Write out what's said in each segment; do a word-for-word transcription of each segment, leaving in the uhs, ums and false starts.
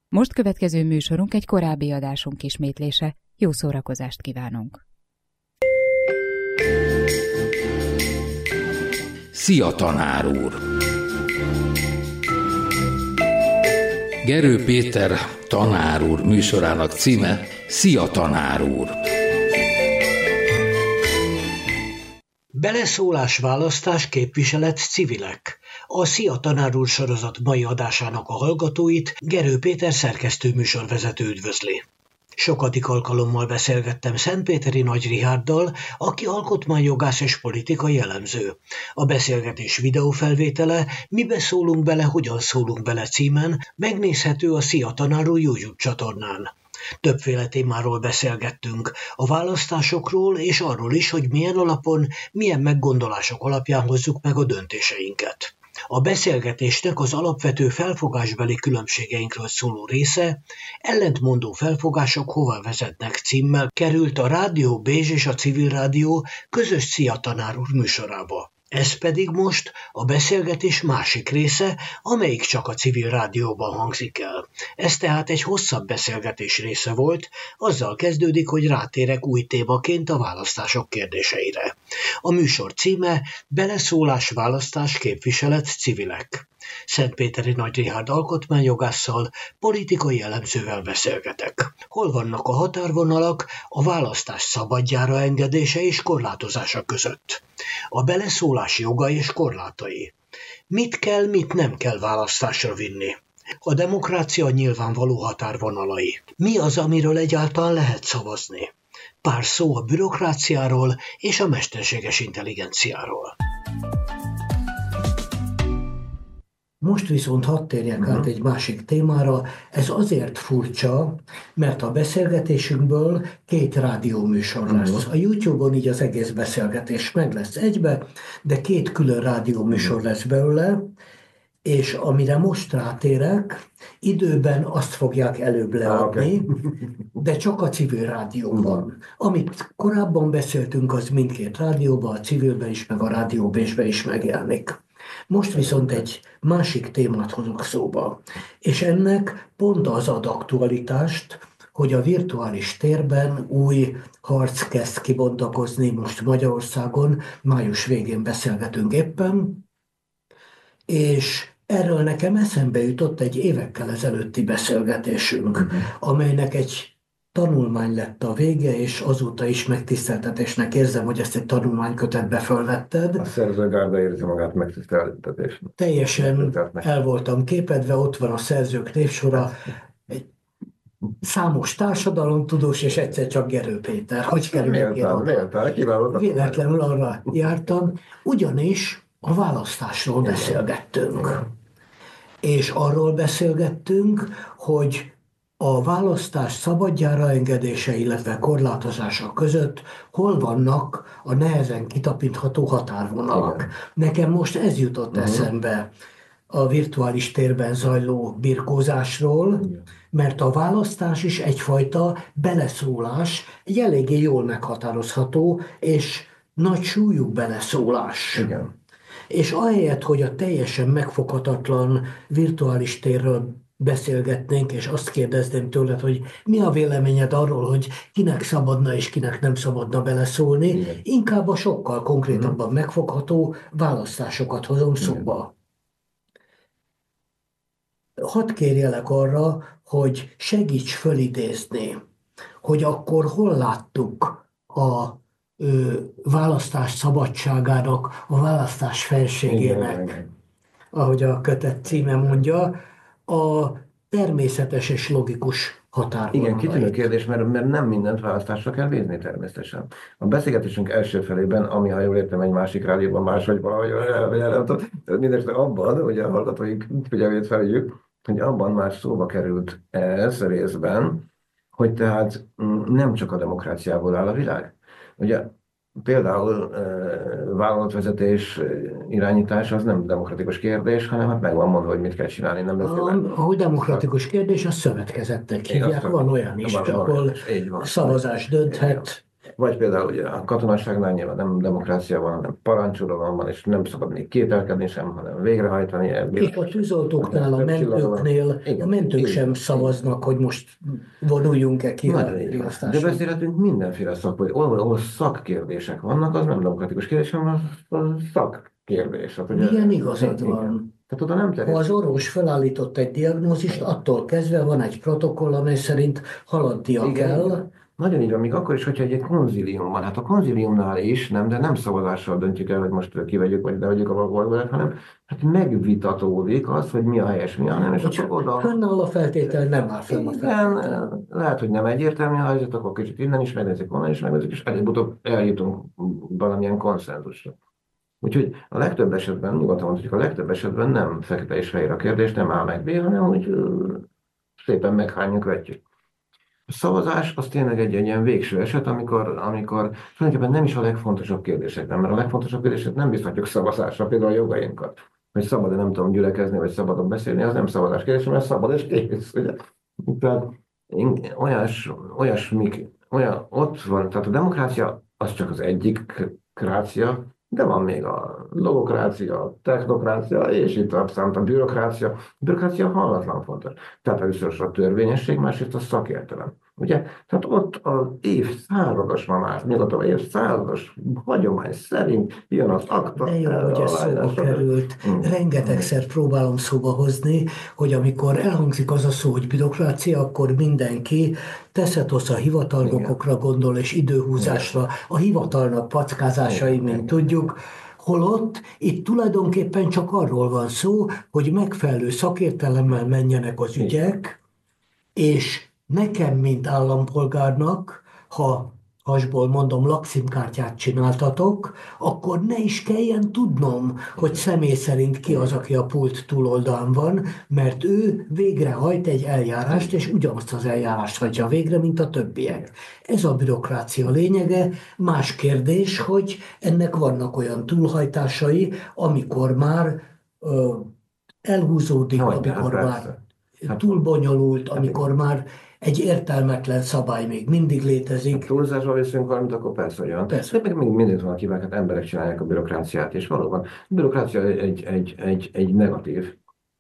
Most következő műsorunk egy korábbi adásunk ismétlése. Jó szórakozást kívánunk! Szia, tanár úr! Gerő Péter tanár úr műsorának címe Szia, tanár úr! Beleszólás, választás, képviselet, civilek. A Szia, tanár úr sorozat mai adásának a hallgatóit Gerő Péter szerkesztő műsorvezető üdvözli. Sokadik alkalommal beszélgettem Szentpéteri Nagy Richárddal, aki alkotmányjogász és politikai elemző. A beszélgetés videófelvétele Mibe szólunk bele, hogyan szólunk bele címen megnézhető a Szia, tanár úr YouTube csatornán. Többféle témáról beszélgettünk, a választásokról és arról is, hogy milyen alapon, milyen meggondolások alapján hozzuk meg a döntéseinket. A beszélgetésnek az alapvető felfogásbeli különbségeinkről szóló része, ellentmondó felfogások hova vezetnek címmel került a Rádió Bézs és a Civil Rádió közös Szia, tanár úr műsorába. Ez pedig most a beszélgetés másik része, amelyik csak a Civil Rádióban hangzik el. Ez tehát egy hosszabb beszélgetés része volt, azzal kezdődik, hogy rátérek új témaként a választások kérdéseire. A műsor címe Beleszólás, választás, képviselet, civilek. Szentpéteri Nagy Richárd alkotmányjogásszal, politikai elemzővel beszélgetek. Hol vannak a határvonalak a választás szabadjára engedése és korlátozása között? A beleszólás joga és korlátai. Mit kell, mit nem kell választásra vinni? A demokrácia nyilvánvaló határvonalai. Mi az, amiről egyáltalán lehet szavazni? Pár szó a bürokráciáról és a mesterséges intelligenciáról. Most viszont hadd térjek át egy másik témára. Ez azért furcsa, mert a beszélgetésünkből két rádióműsor lesz. A YouTube-on így az egész beszélgetés meg lesz egybe, de két külön rádióműsor lesz belőle, és amire most rátérek, időben azt fogják előbb leadni, de csak a Civil Rádióban. Amit korábban beszéltünk, az mindkét rádióban, a Civilben is, meg a Rádió Bécsben is megjelenik. Most viszont egy másik témát hozok szóba, és ennek pont az ad aktualitást, hogy a virtuális térben új harc kezd kibontakozni most Magyarországon, május végén beszélgetünk éppen, és erről nekem eszembe jutott egy évekkel ezelőtti beszélgetésünk, amelynek egy tanulmány lett a vége, és azóta is megtiszteltetésnek érzem, hogy ezt egy tanulmánykötetbe fölvetted. A szerzőgárda érzi magát megtiszteltetésnek. Teljesen el voltam képedve, ott van a szerzők névsora, egy számos társadalomtudós, és egyszer csak Gerő Péter. Hogy kerülök én oda? Véletlenül arra jártam, ugyanis a választásról beszélgettünk. És arról beszélgettünk, hogy a választás szabadjára engedése, illetve korlátozása között hol vannak a nehezen kitapintható határvonalak. Igen. Nekem most ez jutott uh-huh. eszembe a virtuális térben zajló birkózásról, igen. Mert a választás is egyfajta beleszólás, egy eléggé jól meghatározható és nagy súlyú beleszólás. Igen. És ahelyett, hogy a teljesen megfoghatatlan virtuális térről beszélgetnénk, és azt kérdezném tőled, hogy mi a véleményed arról, hogy kinek szabadna és kinek nem szabadna beleszólni, igen. Inkább a sokkal konkrétabban mm. megfogható választásokat hozom igen. szóba. Hadd kérjelek arra, hogy segíts fölidézni, hogy akkor hol láttuk a ö, választás szabadságának, a választás felségének, igen. ahogy a kötet címe mondja, a természetes és logikus határvonalait. Igen, kitűnő kérdés, mert, mert nem mindent választásra kell védni természetesen. A beszélgetésünk első felében, ami, ha jól értem, egy másik rádióban máshogy valahogy eljelentett, mindesetre abban, hogy a hallgatóink figyelmét feljük, hogy abban már szóba került ez részben, hogy tehát nem csak a demokráciából áll a világ. Ugye például vállalatvezetés irányítás az nem demokratikus kérdés, hanem hát meg van mondva, hogy mit kell csinálni. Nem Ahogy demokratikus kérdés, a szövetkezettek hívják, van olyan is, ahol szavazás dönthet Vagy például ugye a katonaságnál nyilván nem demokrácia van, hanem parancsuralom van, és nem szabad még kételkedni sem, hanem végrehajtani. És a tűzoltóknál, a mentőknél, a mentők sem szavaznak, hogy most vonuljunk-e ki a riasztáson. De beszélhetünk mindenféle szakmai, ahol, ahol szakkérdések vannak, az nem demokratikus kérdés, hanem a, a szakkérdés. Hát, ugye, igen, igazad van. Tehát oda nem ha az orvos felállított egy diagnózist, attól kezdve van egy protokoll, amely szerint haladnia igen, kell. Igen. Nagyon így van, még akkor is, hogyha egy konzilium van. Hát a konziliumnál is, nem, de nem szavazással döntjük el, hogy most kivegyük, vagy levegyük a valgolgolát, hanem hát megvitatódik az, hogy mi a helyes, mi a nem, és akkor oda... Fennáll a feltétel, nem áll fenn a feltétel. Igen, lehet, hogy nem egyértelmű a helyzet, akkor kicsit innen is megnézzük, onnan is megnézzük, és előbb-utóbb eljutunk valamilyen konszenzusra. Úgyhogy a legtöbb esetben, nyugodtan mondhatjuk, a legtöbb esetben nem fekete és fehér a kérdés, nem A meg B, hanem úgy szépen meghányjuk, vetjük. A szavazás az tényleg egy, egy ilyen végső eset, amikor, amikor tulajdonképpen nem is a legfontosabb kérdések, nem, mert a legfontosabb kérdések nem biztatjuk szavazásra, például a jogainkat. Hogy szabad-e nem tudom gyülekezni, vagy szabadon beszélni, az nem szavazás kérdés, mert szabad és kész. Ugye? Tehát olyas, olyasmik, olyan, ott van, tehát a demokrácia az csak az egyik krácia, de van még a logokrácia, a technokrácia, és itt abszolút a bürokrácia. A bürokrácia hallatlan fontos. Tehát először a törvényesség, másrészt a szakértelem. Ugye? Tehát ott az évszázados ma már, nyugodtan évszázados hagyomány szerint jön az akta. De jó, hogy ez szóba került. Mm. Rengetegszer próbálom szóba hozni, hogy amikor elhangzik az a szó, hogy bürokrácia, akkor mindenki teszetosz a hivatalnokokra gondol, és időhúzásra, a hivatalnak packázásai, mint tudjuk, holott itt tulajdonképpen csak arról van szó, hogy megfelelő szakértelemmel menjenek az ügyek, és nekem, mint állampolgárnak, ha hasból mondom, lakcímkártyát csináltatok, akkor ne is kelljen tudnom, hogy személy szerint ki az, aki a pult túloldalán van, mert ő végrehajt egy eljárást, és ugyanazt az eljárást hagyja végre, mint a többiek. Ez a bürokrácia lényege. Más kérdés, hogy ennek vannak olyan túlhajtásai, amikor már ö, elhúzódik, Hogy, amikor már túl bonyolult, amikor már egy értelmetlen szabály még mindig létezik. Túlzásba viszünk valamit, akkor persze olyan. Persze. De még mindig van, akivel hát emberek csinálják a bürokráciát, és valóban a bürokrácia egy, egy, egy, egy negatív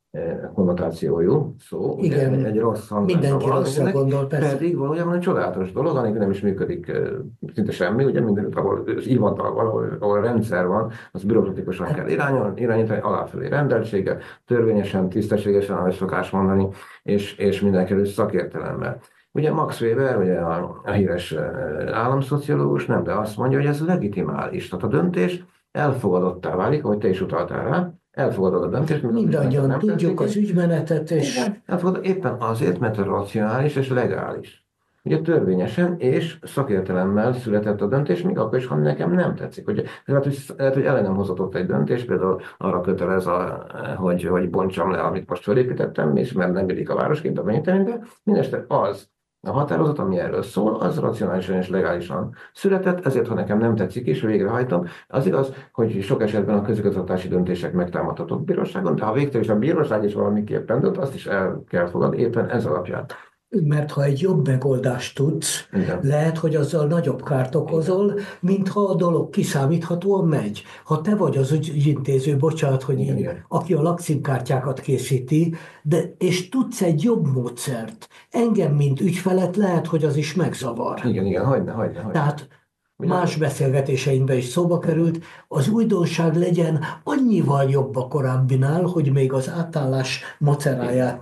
konnotációjú szó. Igen, ugye, egy rossz mindenki rosszra gondol, persze. Pedig valójában egy csodálatos dolog, amikor nem is működik szinte semmi, ugye mindenütt, ahol hivatal van, ahol, ahol rendszer van, az bürokratikusan hát, kell irányol, irányítani, aláfelé rendeltséggel, törvényesen, tisztességesen, ahogy szokás mondani, és, és mindenkelőtt szakértelemmel. Ugye Max Weber, ugye a, a híres államszociológus, nem, de azt mondja, hogy ez legitimális. Tehát a döntés elfogadottá válik, ahogy te is utaltál rá, elfogadod a döntést. Mindannyian tudjuk az ügymenetet, és... Elfogadod éppen azért, mert racionális és legális. Ugye törvényesen és szakértelemmel született a döntés, még akkor is, ha nekem nem tetszik. Ugye, lehet, hogy, lehet, hogy ellenem hozott ott egy döntés, például arra kötelez, a, hogy, hogy bontsam le, amit most felépítettem, és mert nem illik a városkép, de benyújtani, de mindeste az, a határozat, ami erről szól, az racionálisan és legálisan született, ezért, ha nekem nem tetszik is, végrehajtom. Az igaz, hogy sok esetben a közigazgatási döntések megtámadhatók bíróságon, de ha végtelen is a bíróság is valamiképpen dönt, azt is el kell fogadni éppen ez alapján. Mert ha egy jobb megoldást tudsz, igen, lehet, hogy azzal nagyobb kárt okozol, mint ha a dolog kiszámíthatóan megy. Ha te vagy az ügyintéző, bocsánat, hogy igen, én, aki a lakcímkártyákat készíti, de, és tudsz egy jobb módszert, engem, mint ügyfelet lehet, hogy az is megzavar. Igen, igen, hagyne, hagyne, hagyne. Tehát más beszélgetéseinkben is szóba került, az újdonság legyen annyival jobb a korábbinál, hogy még az átállás maceráját,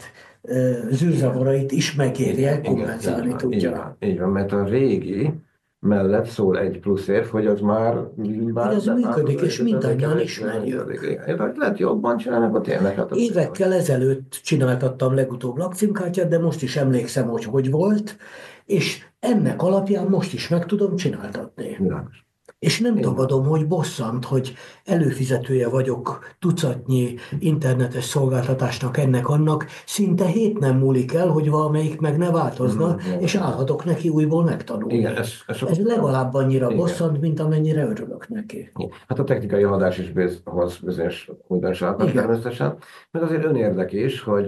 zűrzavarait is megérje, kompenzálni tudja. Így van, így van, mert a régi mellett szól egy plusz érv, hogy az már... Hogy az működik, és mindannyian ismerjük. Lehet jobban csinálni, akkor tényleg. Hát évekkel ezelőtt csináltattam legutóbb lakcímkártyát, de most is emlékszem, hogy hogy volt, és ennek alapján most is meg tudom csináltatni. Világos. És nem tagadom, hogy bosszant, hogy előfizetője vagyok tucatnyi internetes szolgáltatásnak, ennek-annak, szinte hét nem múlik el, hogy valamelyik meg ne változna, mm, és állhatok neki újból megtanulni. Igen, ez, ez, ez legalább annyira igen, bosszant, mint amennyire örülök neki. Hát a technikai haladás is hoz bizonyos újdonságokat természetesen, meg azért önérdek is, hogy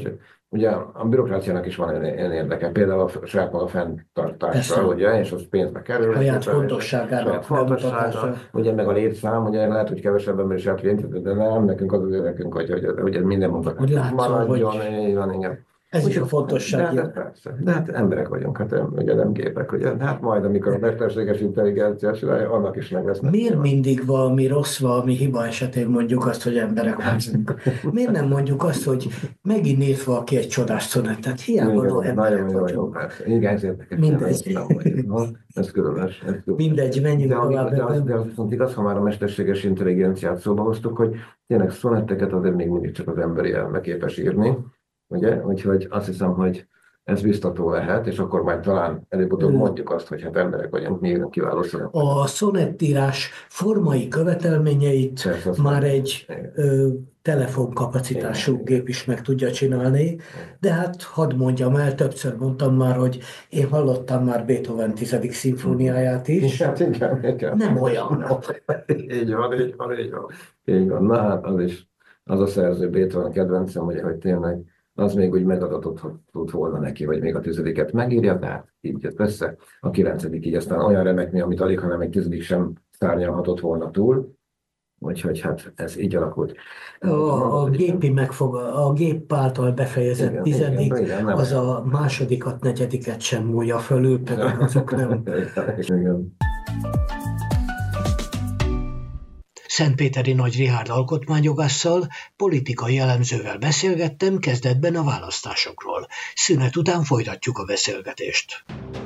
ugye a bürokráciának is van ilyen érdeke, például a saját maga fenntartása, ugye, és az pénzbe kerül. Saját fontosságára. Saját fontossága, ugye meg a létszám, ugye lehet, hogy kevesebb ember is átvént, de nem, nekünk az az érdekünk, hogy, hogy, hogy, hogy minden hogy látszol, maradjon, hogy... így van, igen. Ez is a fontosság. De, de, persze. De hát emberek vagyunk, hát ugye nem gépek, ugye. Hát majd, amikor a mesterséges intelligencia csinálja, annak is meg lesz. Miért mindig valami rossz, valami hiba esetén mondjuk azt, hogy emberek vagyunk? Miért nem mondjuk azt, hogy megint írt valaki egy csodás szonettet? Hiába no, emberek vagyunk. Igen, ez érdekes. Mindegy. Ez különös. Mindegy, menjünk tovább. De az, de az viszont igaz, ha már a mesterséges intelligenciát szóba hoztuk, hogy tényleg szonetteket azért még mindig csak az emberi elme képes írni. Ugye? Úgyhogy azt hiszem, hogy ez biztató lehet, és akkor majd talán előbb-utóbb mondjuk azt, hogy hát emberek vagyunk, mi írunk kiváló szönet. A szonettírás formai követelményeit Persze, már egy ö, telefonkapacitású igen, gép is meg tudja csinálni, de hát hadd mondjam el, többször mondtam már, hogy én hallottam már Beethoven tizedik szimfóniáját is. Hát igen, igen. Nem olyan. Így van, így van, így van. Így van. Na hát az is, az a szerző Beethoven kedvencem, ugye, hogy tényleg az még úgy megadatott volna neki, vagy még a tizediket megírja, tehát így jött össze. A kilencedik így aztán olyan remekni, amit alig, hanem egy tizedik sem szárnyalhatott volna túl. Úgyhogy hát ez így alakult. A, a gépi megfoga, a gép által befejezett igen, tizedik, igen, igen, az a másodikat, negyediket sem múlja fölül, pedig azok nem. Igen. Szentpéteri Nagy Rihárd alkotmányjogásszal, politikai elemzővel beszélgettem kezdetben a választásokról. Szünet után folytatjuk a beszélgetést.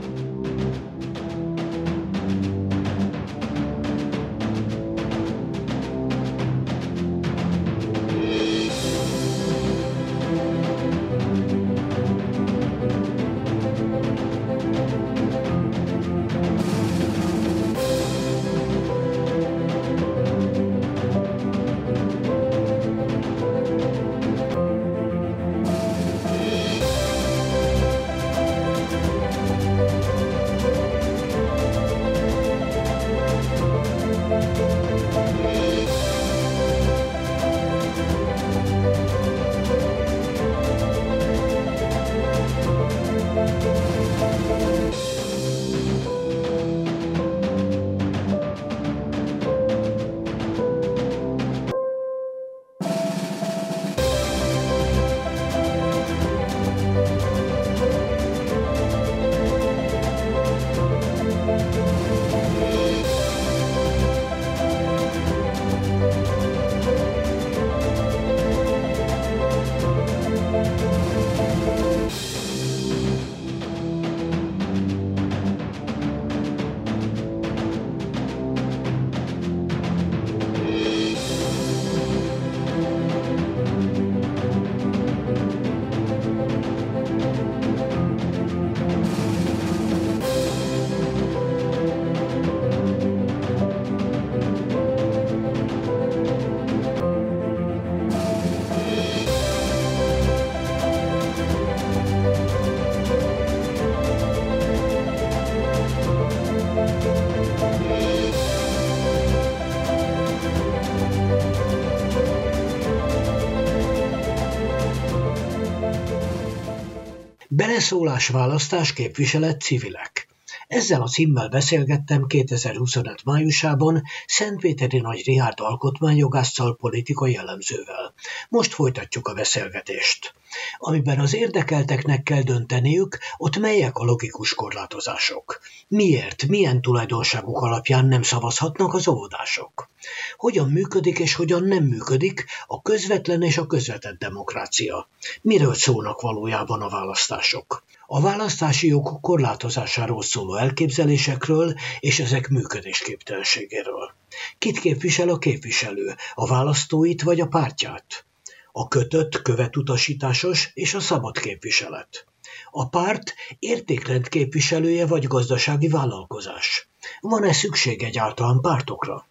Beleszólás, választás, képviselet, civilek. Ezzel a címmel beszélgettem kétezer-huszonöt májusában Szentpéteri Nagy Rihárd alkotmányjogásszal, politikai elemzővel. Most folytatjuk a beszélgetést. Amiben az érdekelteknek kell dönteniük, ott melyek a logikus korlátozások? Miért, milyen tulajdonságok alapján nem szavazhatnak az óvodások? Hogyan működik és hogyan nem működik a közvetlen és a közvetett demokrácia? Miről szólnak valójában a választások? A választási jogok korlátozásáról szóló elképzelésekről és ezek működésképtelenségéről. Kit képvisel a képviselő, a választóit vagy a pártját? A kötött, követutasításos és a szabad képviselet. A párt értékrend képviselője vagy gazdasági vállalkozás. Van-e szükség egyáltalán pártokra?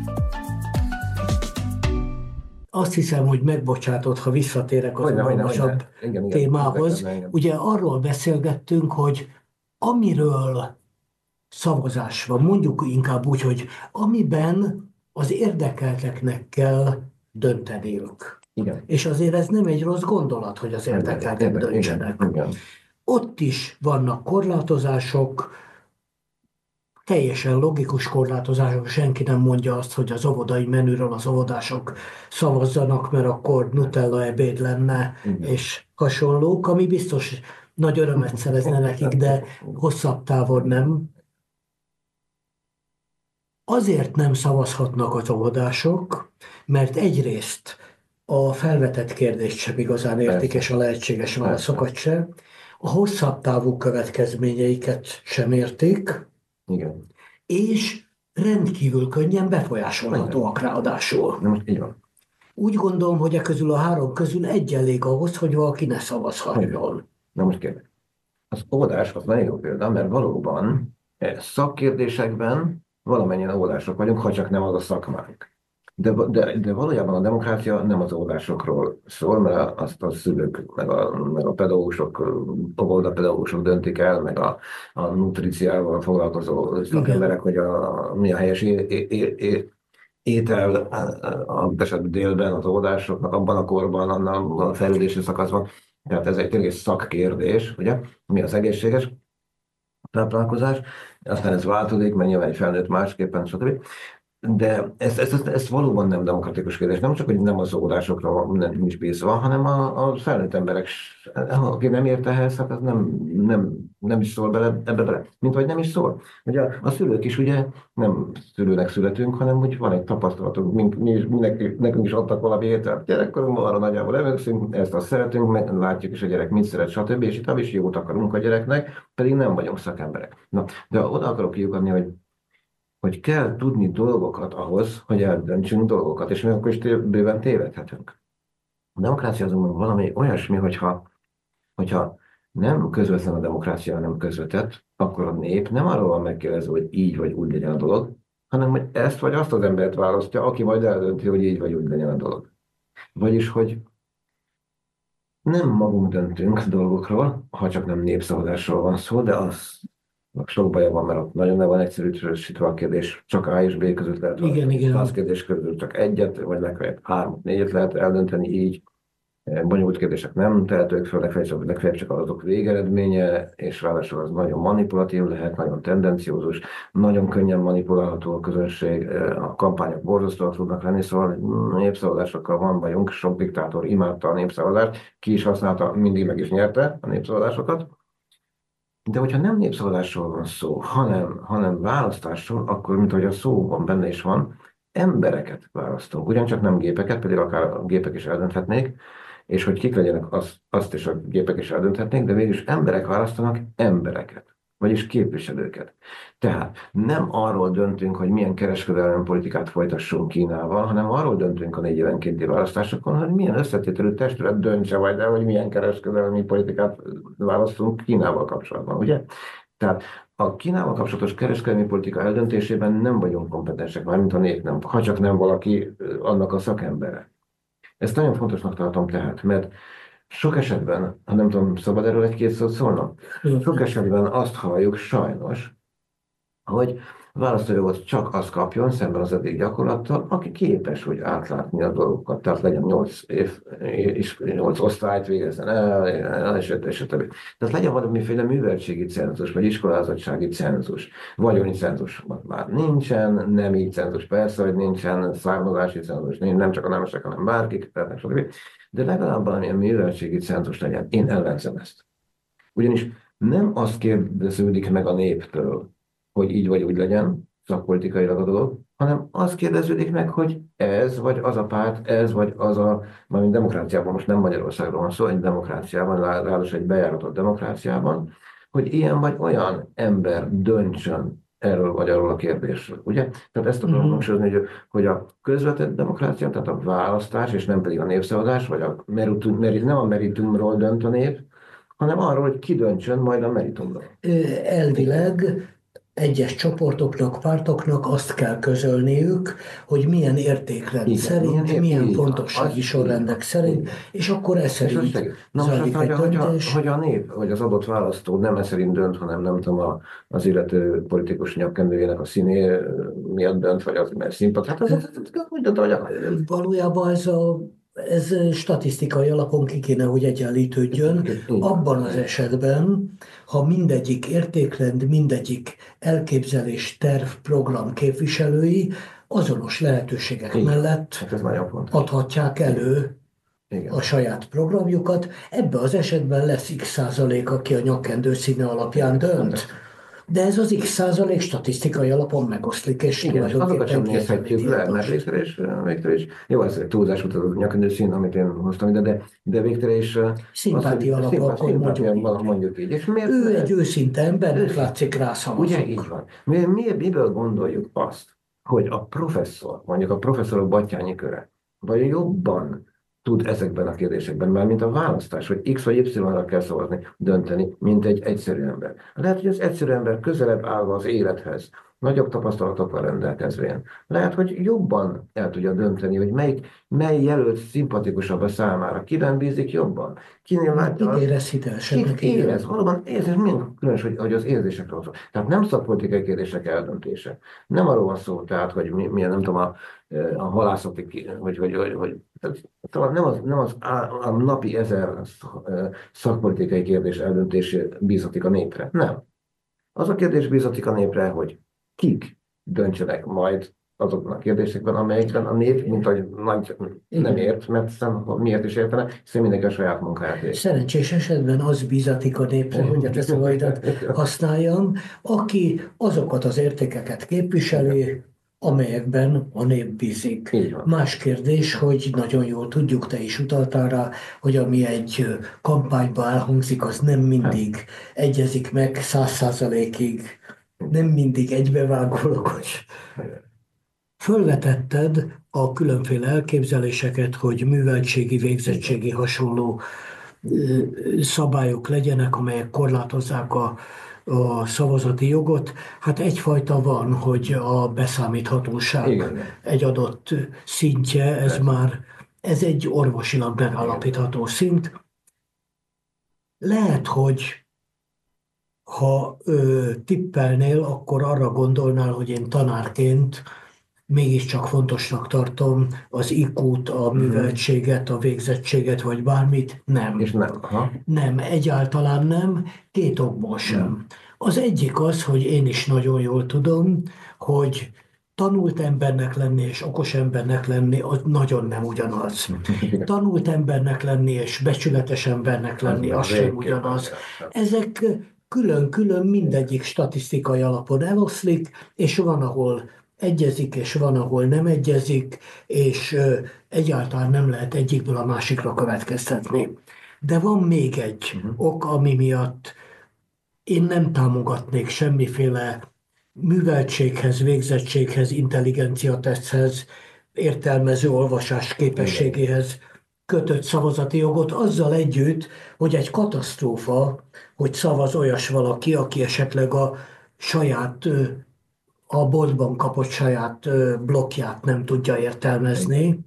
Azt hiszem, hogy megbocsátott, ha visszatérek az magasabb témához. Igen, igen. Ugye arról beszélgettünk, hogy amiről szavazás van, mondjuk inkább úgy, hogy amiben az érdekelteknek kell dönteniük. Igen. És azért ez nem egy rossz gondolat, hogy az érdekeltek Igen, döntsenek. igen, igen. Ott is vannak korlátozások, teljesen logikus korlátozások, senki nem mondja azt, hogy az óvodai menüről az óvodások szavazzanak, mert akkor Nutella ebéd lenne, Igen. és hasonlók, ami biztos nagy örömet szerezne nekik, de hosszabb távon nem. Azért nem szavazhatnak az óvodások, mert egyrészt a felvetett kérdést sem igazán értik, Persze. és a lehetséges válaszokat sem. A hosszabb távú következményeiket sem értik, Igen. és rendkívül könnyen befolyásolhatóak ráadásul. Na most így van. Úgy gondolom, hogy e közül a három közül egy elég ahhoz, hogy valaki ne szavazhatjon. Na most kérdez. Az óvodás az nagyon jó példa, mert valóban szakkérdésekben valamennyien óvodások vagyunk, ha csak nem az a szakmánk. De, de, de valójában a demokrácia nem az óvodásokról szól, mert azt a szülők, meg a, meg a pedagógusok, óvodapedagógusok döntik el, meg a, a nutriciával foglalkozó szakemberek, hogy a, mi a helyes é, é, é, é, étel a esetben délben az óvodásoknak, abban a korban, annak a fejlődési szakaszban. Tehát ez egy tényleg szakkérdés, ugye? Mi az egészséges táplálkozás, aztán ez változik, mert nyilván egy felnőtt másképpen, stb. De ez, ez, ez, ez valóban nem demokratikus kérdés. Nem csak, hogy nem az óvodásokra nem is bízva, hanem a, a felnőtt emberek, aki nem ért ehhez, hát az nem, nem, nem is szól bele, ebbe bele. Mint vagy nem is szól. Ugye a, a szülők is ugye nem szülőnek születünk, hanem hogy van egy tapasztalatunk. Mi, mi is, mi nekünk, nekünk is adtak valami ételt. Gyerekkorunkban arra nagyjából emlékszünk, ezt azt szeretünk, meg látjuk is a gyerek mit szeret, stb. És itt is jót akarunk a gyereknek, pedig nem vagyunk szakemberek. Na, de oda akarok kiukadni, hogy hogy kell tudni dolgokat ahhoz, hogy eldöntsünk dolgokat, és mi akkor is bőven tévedhetünk. A demokrácia azonban valami olyasmi, hogyha, hogyha nem közvetlen a demokrácia, hanem közvetett, akkor a nép nem arról van megkérdezve, hogy így vagy úgy legyen a dolog, hanem hogy ezt vagy azt az embert választja, aki majd eldönti, hogy így vagy úgy legyen a dolog. Vagyis, hogy nem magunk döntünk dolgokról, ha csak nem népszavazásról van szó, de az sok baja van, mert ott nagyon le van egyszerűsítve a kérdés, csak A és B között lehet. Igen, igen. Az kérdés közül csak egyet, vagy legfeljebb hármat, négyet lehet eldönteni így. Bonyolult kérdések nem tehetők föl, legfeljebb, legfeljebb csak azok végeredménye, és ráadásul az nagyon manipulatív lehet, nagyon tendenciózus, nagyon könnyen manipulálható a közönség, a kampányok borzasztóak tudnak lenni, szóval népszavazásokkal van bajunk, sok diktátor imádta a népszavazást, ki is használta, mindig meg is nyerte a népszavazásokat. De hogyha nem népszavazásról van szó, hanem, hanem választásról, akkor, mint ahogy a szóban benne is van, embereket választunk. Ugyancsak nem gépeket, pedig akár a gépek is eldönthetnék, és hogy kik legyenek, azt, azt is a gépek is eldönthetnék, de végülis emberek választanak embereket, vagyis képviselőket. Tehát nem arról döntünk, hogy milyen kereskedelmi politikát folytassunk Kínával, hanem arról döntünk a négy évenkénti választásokon, hogy milyen összetételű testület döntse vagy de, hogy milyen kereskedelmi politikát választunk Kínával kapcsolatban, ugye? Tehát a Kínával kapcsolatos kereskedelmi politika eldöntésében nem vagyunk kompetensek, mármint a nép nem, ha csak nem valaki annak a szakembere. Ezt nagyon fontosnak tartom tehát, mert sok esetben, ha nem tudom, szabad erről egy-két szót szólnom, sok esetben azt halljuk sajnos, hogy választójogot csak az kapjon szemben az eddig gyakorlattal, aki képes, hogy átlátni a dolgokat, tehát legyen nyolc év, és nyolc osztályt végezzen el, és a többi. Tehát legyen valamiféle műveltségi cenzus, vagy iskolázottsági cenzus, vagyoni cenzus már nincsen, nemi cenzus persze, hogy nincsen, származási cenzus, nem csak a nemesek, hanem bárkik, tehát stb. De legalább valamilyen műveltségi cenzus legyen. Én ellenzem ezt. Ugyanis nem azt kérdeződik meg a néptől, hogy így vagy úgy legyen, szakpolitikailag a dolog, hanem azt kérdeződik meg, hogy ez vagy az a párt, ez vagy az a, mármint demokráciában, most nem Magyarországról van szó, egy demokráciában, ráadásul egy bejáratott demokráciában, hogy ilyen vagy olyan ember döntsön erről vagy arról a kérdésről, ugye? Tehát ezt akarom hangsúlyozni, hogy, hogy a közvetett demokrácia, tehát a választás, és nem pedig a népszavazás, vagy a meritum, merit, nem a meritumról dönt a nép, hanem arról, hogy ki döntsön majd a meritumról. Elvileg egyes csoportoknak, pártoknak azt kell közölniük, hogy milyen értékrend igen, szerint, milyen, ér- milyen fontossági sorrendek szerint, igen. És akkor ez szerint zajlik egy döntés. Hogy a nép, vagy az adott választó nem ez szerint dönt, hanem nem tudom, a, az illető politikus nyakkendőjének a színé miatt dönt, vagy az, mert színpad. Hát az, az, az, az, az, az, az, valójában ez a ez statisztikai alapon ki kéne, hogy egyenlítődjön. Abban az esetben, ha mindegyik értékrend, mindegyik elképzelés, terv, program képviselői azonos lehetőségek Igen. mellett Hát ez nagyon fontos. adhatják elő Igen. a saját programjukat. Ebben az esetben lesz x százalék, aki a nyakkendő színe alapján dönt. De ez az x százalék statisztikai alapon megoszlik, és igen, és azokat sem nézhetjük le, mert végtelen is, végtelen is, jó, ez egy túlzás volt az nyakkendő szín, amit én hoztam ide, de, de végtelen is... Szimpátia alapon, akkor mondjuk így. mondjuk így. És miért, ő egy őszinte embernek látszik rá szavazunk. Ugye így van. Mi, mi, miből gondoljuk azt, hogy a professzor, mondjuk a professzorok Batthyány köre, vagy jobban tud ezekben a kérdésekben, már mint a választás, hogy X vagy Y-ra kell szavazni, dönteni, mint egy egyszerű ember. Lehet, hogy az egyszerű ember közelebb állva az élethez, nagyobb tapasztalatokkal rendelkezvén. Lehet, hogy jobban el tudja dönteni, hogy melyik, mely jelölt szimpatikusabb a számára, kiben bízik jobban. Kinél látja az... érez hitelesen. Kit érez, valóban érzés, milyen különös, hogy, hogy az érzésekről szól. Tehát nem szakpolitikai kérdések eldöntése. Nem arról van szó, tehát, hogy mi, milyen, nem tudom, a, a halászati, hogy, hogy, hogy, hogy talán nem az, nem az a, a napi ezer szakpolitikai kérdés eldöntésé bízatik a népre. Nem. Az a kérdés bízatik a népre, hogy kik döntsenek majd azokban a kérdésekben, amelyekben a nép, mint ahogy nagy nem ért, mert aztán miért is értene, hiszen mindenki a saját munkáját végzi. Szerencsés esetben az bízatik a népre, hogy a szavaidat használjam, aki azokat az értékeket képviseli, amelyekben a nép bízik. Más kérdés, hogy nagyon jól tudjuk, te is utaltál rá, hogy ami egy kampányban elhangzik, az nem mindig egyezik meg száz százalékig, nem mindig egybevágólagos. Fölvetetted a különféle elképzeléseket, hogy műveltségi, végzettségi hasonló szabályok legyenek, amelyek korlátozzák a, a szavazati jogot. Hát egyfajta van, hogy a beszámíthatóság Igen. egy adott szintje, ez Igen. már ez egy orvosilag megállapítható szint. Lehet, hogy ha ö, tippelnél, akkor arra gondolnál, hogy én tanárként mégiscsak fontosnak tartom az í kút, a műveltséget, a végzettséget, vagy bármit. Nem. És nem. Aha. Nem, egyáltalán nem, két okból sem. Az egyik az, hogy én is nagyon jól tudom, hogy tanult embernek lenni és okos embernek lenni, az nagyon nem ugyanaz. Tanult embernek lenni és becsületes embernek lenni, az sem ugyanaz. Ezek külön-külön mindegyik statisztikai alapon eloszlik, és van, ahol egyezik, és van, ahol nem egyezik, és egyáltalán nem lehet egyikből a másikra következtetni. De van még egy uh-huh. ok, ami miatt én nem támogatnék semmiféle műveltséghez, végzettséghez, intelligenciateszthez, értelmező olvasás képességéhez kötött szavazati jogot, azzal együtt, hogy egy katasztrófa, hogy szavaz olyas valaki, aki esetleg a saját, a boltban kapott saját blokkját nem tudja értelmezni.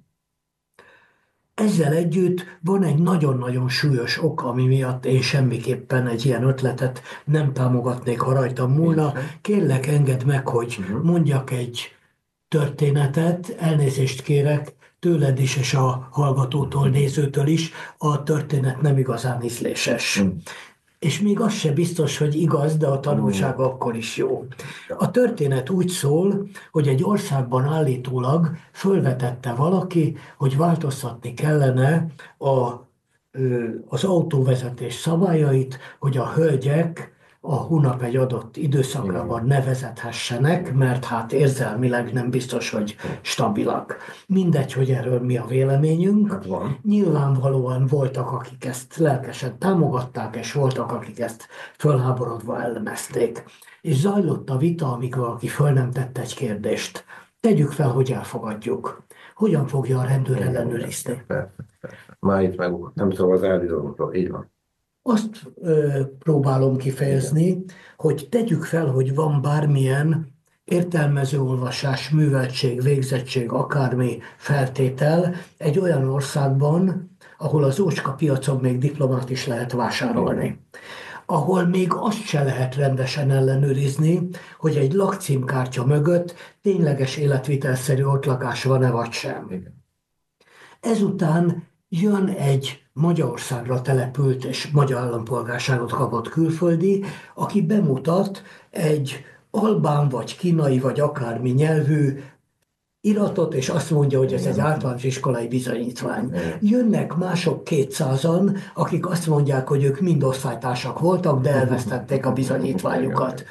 Ezzel együtt van egy nagyon-nagyon súlyos ok, ami miatt én semmiképpen egy ilyen ötletet nem támogatnék, ha rajtam múlna. Kérlek, engedd meg, hogy mondjak egy történetet, elnézést kérek tőled is, és a hallgatótól, nézőtől is, a történet nem igazán ízléses. És még az se biztos, hogy igaz, de a tanulság akkor is jó. A történet úgy szól, hogy egy országban állítólag fölvetette valaki, hogy változtatni kellene a, az autóvezetés szabályait, hogy a hölgyek a hónap egy adott időszakában ne vezethessenek, mert hát érzelmileg nem biztos, hogy stabilak. Mindegy, hogy erről mi a véleményünk. Hát nyilvánvalóan voltak, akik ezt lelkesen támogatták, és voltak, akik ezt fölháborodva elemezték. És zajlott a vita, amíg valaki föl nem tett egy kérdést. Tegyük fel, hogy elfogadjuk. Hogyan fogja a rendőr ellenőrizni? Már itt meg nem szól az elbizonyítól, így van. Azt ö, próbálom kifejezni, hogy tegyük fel, hogy van bármilyen értelmező olvasás, műveltség, végzettség, akármi feltétel egy olyan országban, ahol az ócska piacon még diplomát is lehet vásárolni. Ahol még azt se lehet rendesen ellenőrizni, hogy egy lakcímkártya mögött tényleges életvitelszerű ott lakás van-e vagy sem. Ezután jön egy Magyarországra települt és magyar állampolgárságot kapott külföldi, aki bemutat egy albán vagy kínai vagy akármi nyelvű iratot, és azt mondja, hogy ez egy általános iskolai bizonyítvány. Jönnek mások kétszázan, akik azt mondják, hogy ők mind osztálytársak voltak, de elvesztették a bizonyítványukat.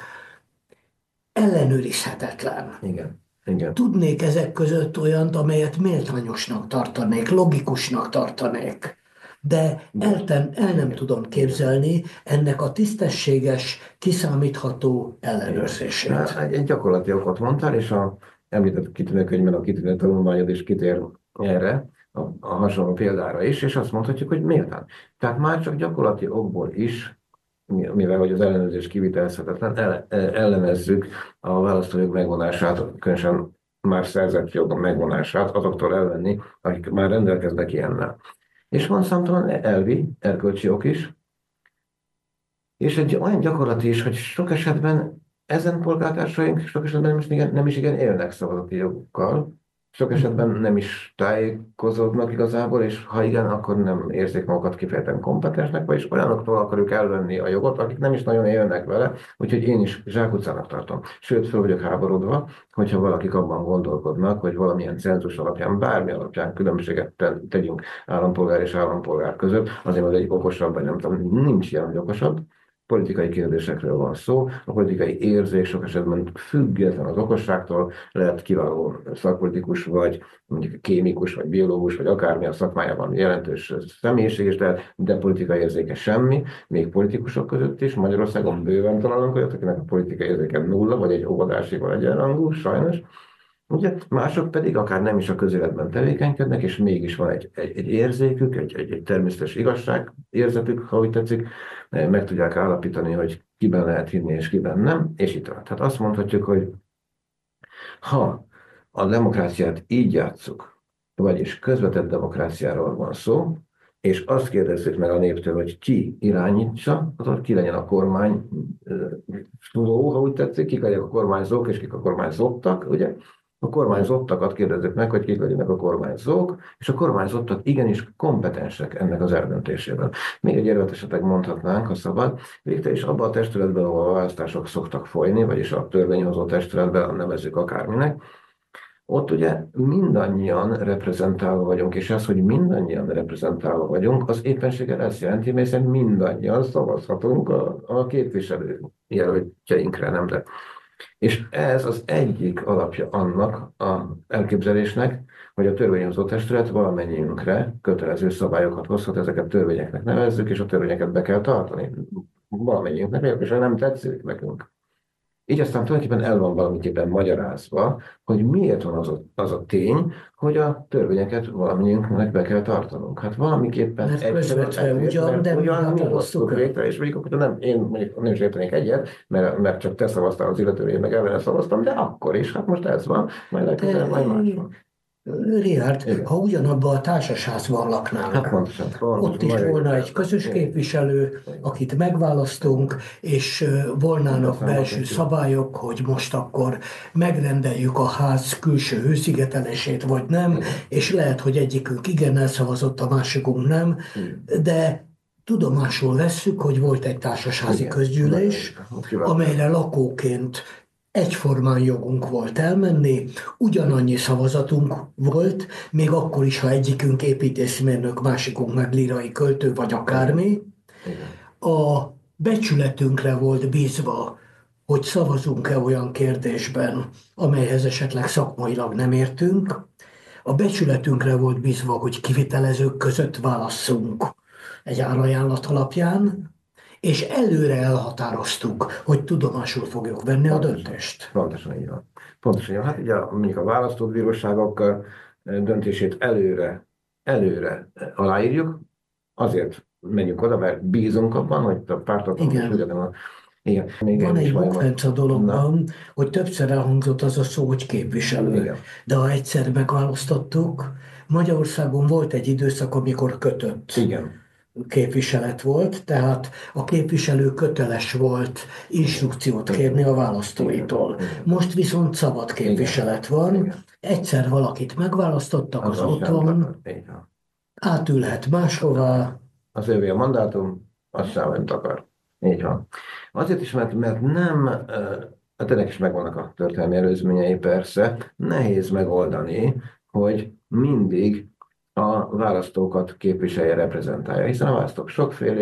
Ellenőrizhetetlen. Igen. Igen. Tudnék ezek között olyant, amelyet méltányosnak tartanék, logikusnak tartanék, de el, el nem tudom képzelni ennek a tisztességes, kiszámítható ellenőrzését. Egy, egy gyakorlati okot mondtál, és a említett kitűnő könyvben a kitűnő tanulmányod is kitér erre, a, a hasonló példára is, és azt mondhatjuk, hogy méltán. Tehát már csak gyakorlati okból is, mivel hogy az ellenőrzés kivitelezhetetlen, el, ellenezzük a választójog megvonását, különösen már szerzett jog megvonását azoktól elvenni, akik már rendelkeznek ilyennel. És van számtalan elvi, erkölcsi ok is, és egy olyan gyakorlati is, hogy sok esetben ezen polgártársaink sok esetben nem is igen, nem is igen élnek szavazati jogokkal, sok esetben nem is tájékozódnak igazából, és ha igen, akkor nem érzik magukat kifejezetten kompetensnek, vagyis olyanoktól akarjuk elvenni a jogot, akik nem is nagyon élnek vele, úgyhogy én is zsákutcának tartom. Sőt, föl vagyok háborodva, hogyha valakik abban gondolkodnak, hogy valamilyen cenzus alapján, bármi alapján különbséget tegyünk állampolgár és állampolgár között, azért, hogy egy okosabb, vagy nem tudom, nincs ilyen, hogy okosabb. Politikai kérdésekről van szó, a politikai érzés sok esetben független az okosságtól, lehet kiváló szakpolitikus, vagy mondjuk kémikus, vagy biológus, vagy akármi a szakmájában jelentős személyiség is lehet, de politikai érzéke semmi, még politikusok között is. Magyarországon bőven találunk olyat, akinek a politikai érzéke nulla, vagy egy óvodásival egyenrangú, sajnos. Ugye, mások pedig akár nem is a közéletben tevékenykednek, és mégis van egy, egy, egy érzékük, egy, egy, egy természetes igazság érzetük, ha úgy tetszik, meg tudják állapítani, hogy kiben lehet hinni, és kiben nem, és itt van. Tehát azt mondhatjuk, hogy ha a demokráciát így játsszuk, vagyis közvetett demokráciáról van szó, és azt kérdezzük meg a néptől, hogy ki irányítsa, az ki legyen a kormány szó, ha úgy tetszik, kik legyenek a kormányzók, és kik a kormányzottak, ugye? A kormányzottakat kérdezzük meg, hogy kik legyenek a kormányzók, és a kormányzottak igenis kompetensek ennek az eldöntésében. Még egy érvet esetleg mondhatnánk, ha szabad, végre is abban a testületben, ahol a választások szoktak folyni, vagyis a törvényhozó testületben, nevezzük akárminek, ott ugye mindannyian reprezentálva vagyunk, és az, hogy mindannyian reprezentálva vagyunk, az éppenséggel ezt jelenti, mert hiszen mindannyian szavazhatunk a, a képviselő jelöltjeinkre, nem de. És ez az egyik alapja annak az elképzelésnek, hogy a törvényhozó testület valamennyiünkre kötelező szabályokat hozhat, ezeket törvényeknek nevezzük, és a törvényeket be kell tartani. Valamennyiünknek, és nem tetszik nekünk. Így aztán tulajdonképpen el van valamiképpen magyarázva, hogy miért van az a, az a tény, hogy a törvényeket valamennyiünknek be kell tartanunk. Hát valamiképpen mert közvetve ugyan, de ugyan mi hoztuk létre, és mondjuk, hogy nem, én mondjuk nem is értenék egyet, mert, mert csak te szavaztál az illetőre, én meg ellene szavaztam, de akkor is, hát most ez van, majd legközelebb majd más van. Richard, igen. Ha ugyanabban a társasházban laknánk, hát pontosan, pontosan, ott is volna egy közös képviselő, akit megválasztunk, és volnának belső szabályok, hogy most akkor megrendeljük a ház külső hőszigetelését, vagy nem, és lehet, hogy egyikünk igennel szavazott, a másikunk nem, de tudomásul vesszük, hogy volt egy társasházi közgyűlés, amelyre lakóként egyformán jogunk volt elmenni, ugyanannyi szavazatunk volt, még akkor is, ha egyikünk építészmérnök, másikunk meg lírai költő, vagy akármi. A becsületünkre volt bízva, hogy szavazunk-e olyan kérdésben, amelyhez esetleg szakmailag nem értünk. A becsületünkre volt bízva, hogy kivitelezők között válasszunk egy árajánlat alapján, és előre elhatároztuk, hogy tudomásul fogjuk venni pontosan, a döntést. Pontosan így van. Pontosan így van. Hát ugye mondjuk a választóbíróságok döntését előre, előre aláírjuk, azért menjünk oda, mert bízunk abban, hogy a pártok is ugyanúgy. Igen. Még van egy bukfenc a dologban, na. Hogy többször elhangzott az a szó, hogy képviselő. Igen. De ha egyszer megválasztottuk, Magyarországon volt egy időszak, amikor kötött. Igen. képviselet volt, tehát a képviselő köteles volt instrukciót kérni a választóitól. Most viszont szabad képviselet van, egyszer valakit megválasztottak, az ott van, átülhet máshová. Az övé a mandátum, azt sem, amit akar. Így van. Azért is, mert, mert nem, hát ennek is megvannak a történelmi előzményei persze, nehéz megoldani, hogy mindig a választókat képviselje, reprezentálja, hiszen a választók sokféle